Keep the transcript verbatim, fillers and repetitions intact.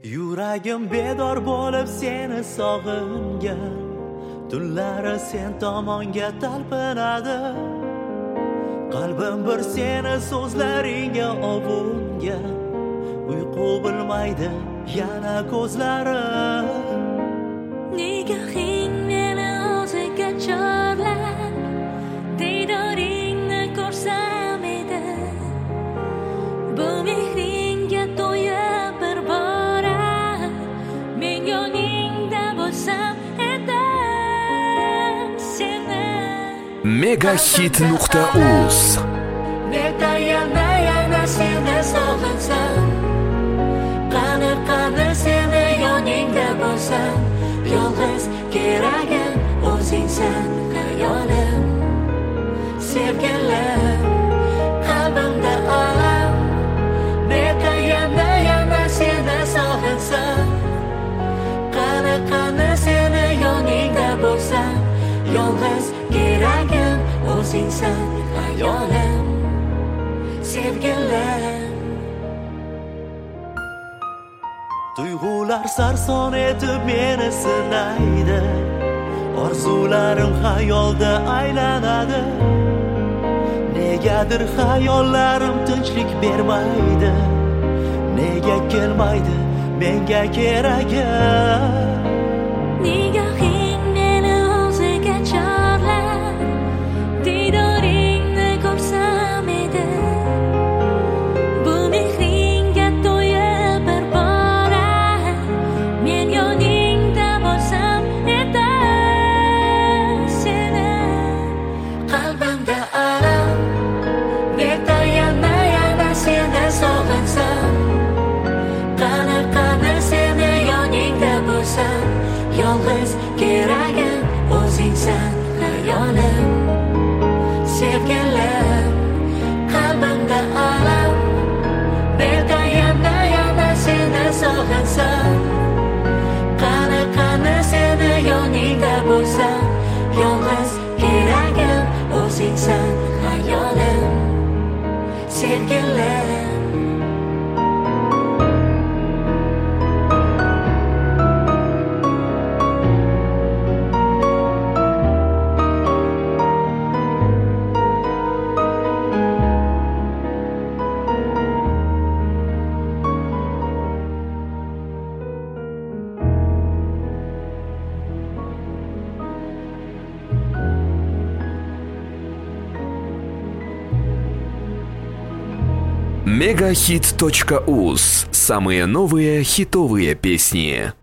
Yuragim bedor bo'lib seni sog'ingan, tunlari sen tomonga talpinadi. Qalbim bir seni so'zlaringga ovungan, uyqu bilmaydi yana ko'zlarim. Nigohing meni o'ziga chorlar, diydoringni ko'rsam edi. Bu mehringga to'yib bir bora, men yoningda bo'lsam edi seni. Megahit nuqta uz Nega yana yana seni sog'insam, qani qani seni yoningda bo'lsam, yolg'iz keragim o'zingsan xayolim. Sevgilim, qalbimda olam, nega yana yana seni sog'insam, qani qani seni yoningda bo'lsam, yolg'iz keragim o'zingsan xayolim. Sevgilim, Tuyg'ular sarson etib meni sinaydi, orzularim xayolda aylanadi. Negadir xayollarim tinchlik bermaydi, nega kelmaydi menga keragim. nigohing meni o'ziga chorlar, diydoringni ko'rsam edi. Bu mehringga to'yib bir bora, men yoningda bo'lsam edi seni. Qalbimda alam, nega yana yana seni sog'insam, qani qani seni yoningda bo'lsam, yolg'iz keragim o'zingsan xayolim. Sevgilim, qalbimda alam, nega yana yana seni sog'insam, qani qani seni yoningda bo'lsam, yolg'iz keragim o'zingsan xayolim. Sevgilim, Megahit точка уз. Самые новые хитовые песни.